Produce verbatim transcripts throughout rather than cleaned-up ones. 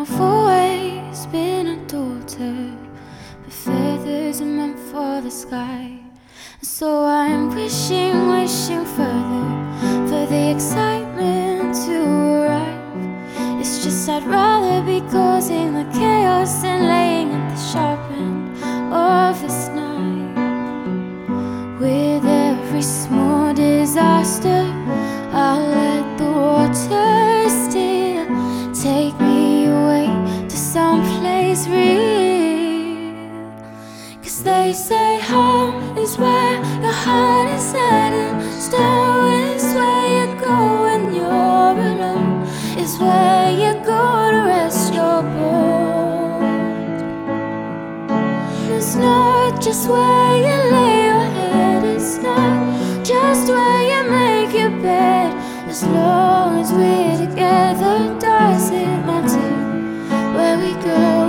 I've always been a daughter, but feathers are meant for the sky. So I'm wishing, wishing further for the excitement to arrive. It's just I'd rather be causing the chaos than laying at the sharp end of this night. With every small disaster, I'll let the water steer, take me away to some place real. Cause they say home is where your heart is at, and stone is where you go when you're alone, is where you go to rest your bones. It's not just where you lay your head, it's not just where you make your bed. As long as we're together, does it matter where we go?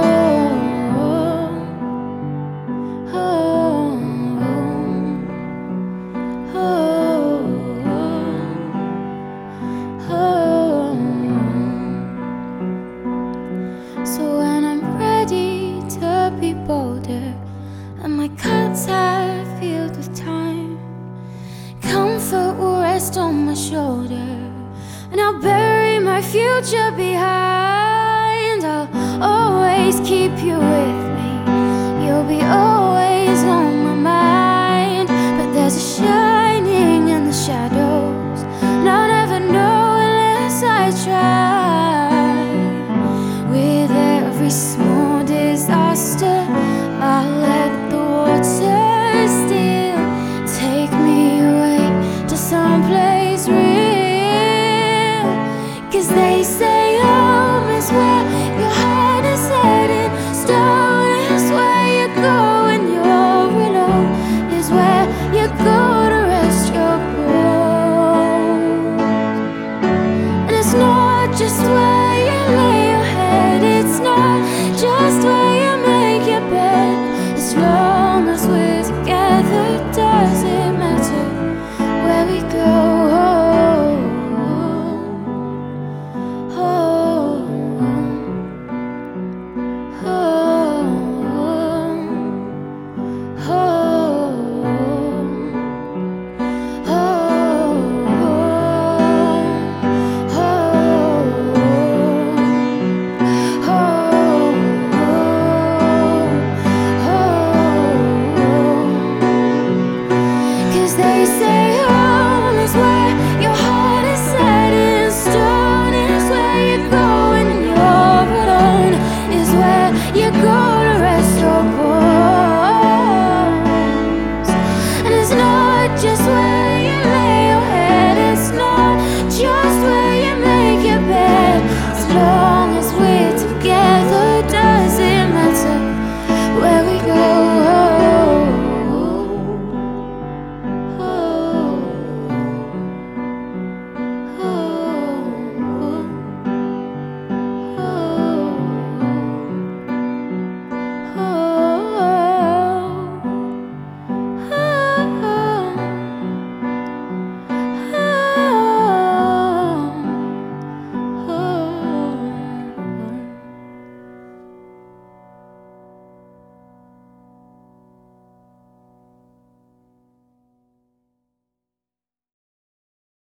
So when I'm ready to be bolder and my cuts have healed with time, comfort will rest on my shoulder, and I'll bury my future behind. I'll always keep you with me, you'll be always on my mind. But there's a shining in the shadows, and I'll never know unless I try. With every smile